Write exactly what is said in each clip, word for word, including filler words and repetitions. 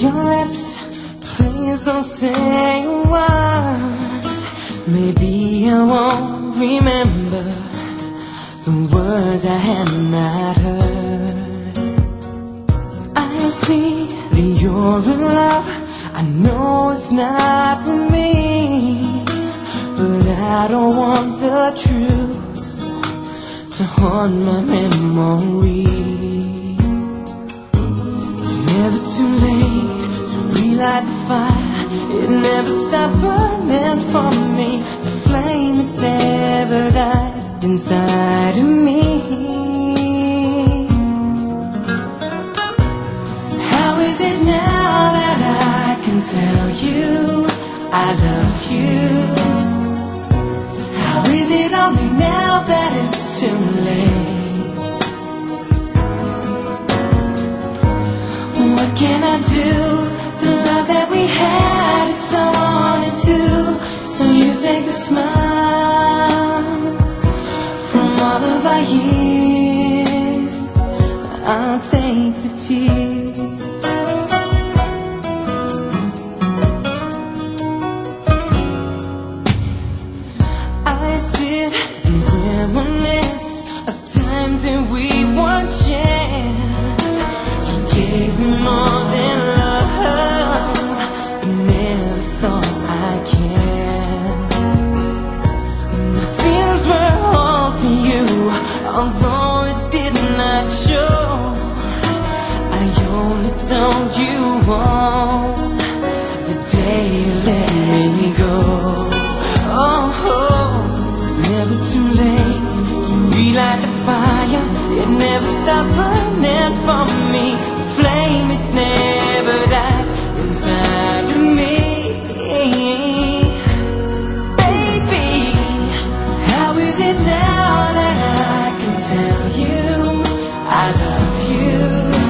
your lips, please don't say a word. Maybe I won't remember the words I had not heard. I see that you're in love, I know it's not with me, but I don't want the truth to haunt my memory. It's never too late to relight the fire. It never stopped burning for me. The flame, it never died inside of me. How is it now that I can tell you I love you? How is it only now that it's too late? What can I do? The love that we had is so wanted to. So you take the smile from all of our years, I'll take the tears. I sit and reminisce of times that we once shared. You gave me more than love, but never thought I cared. My feelings were all for you, although it did not show. I only told you all the day you let me go. Oh, it's never too late to relight the fire. It never stopped burning for me. The flame, it never died inside of me. Baby, how is it now that I can tell you I love you?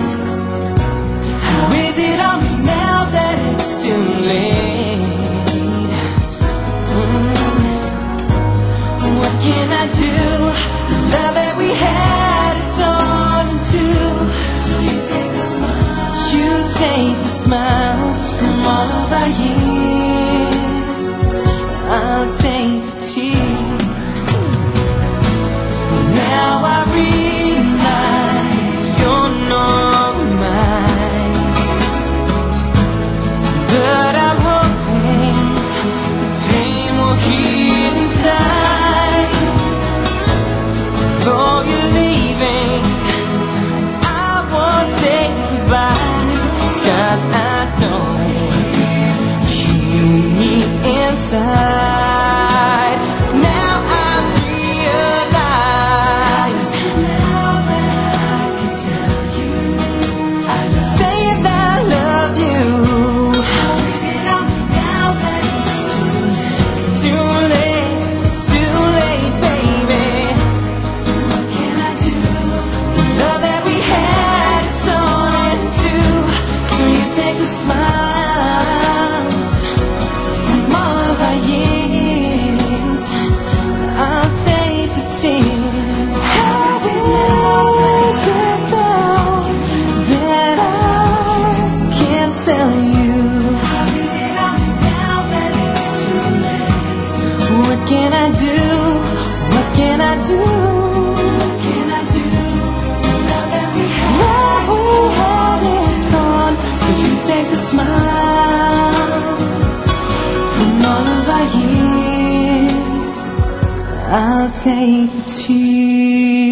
How is it only now that it's too late? Mm. What can I do? The love that we had is so wanted to. So you take the smiles, you take the smiles from all of our years, I'll take the tears. Now I realize you're not mine, but I'm hoping the pain will heal inside. Though you're leaving, I won't say goodbye, 'cause I know you need inside. Now I realize, now that I can tell you I love you, say that I love you. How is it only now that it's too late? It's too late, it's too late, baby. What can I do? The love that we had is torn in two. So you take the smiles from all of our years, I'll take the tears. How is it now, is it though, that I can't tell you? How is it only now that it's too late? What can I do? What can I do? What can I do? The love that we had, we had is on. So you take the smile from all of our years, I'll take the tears.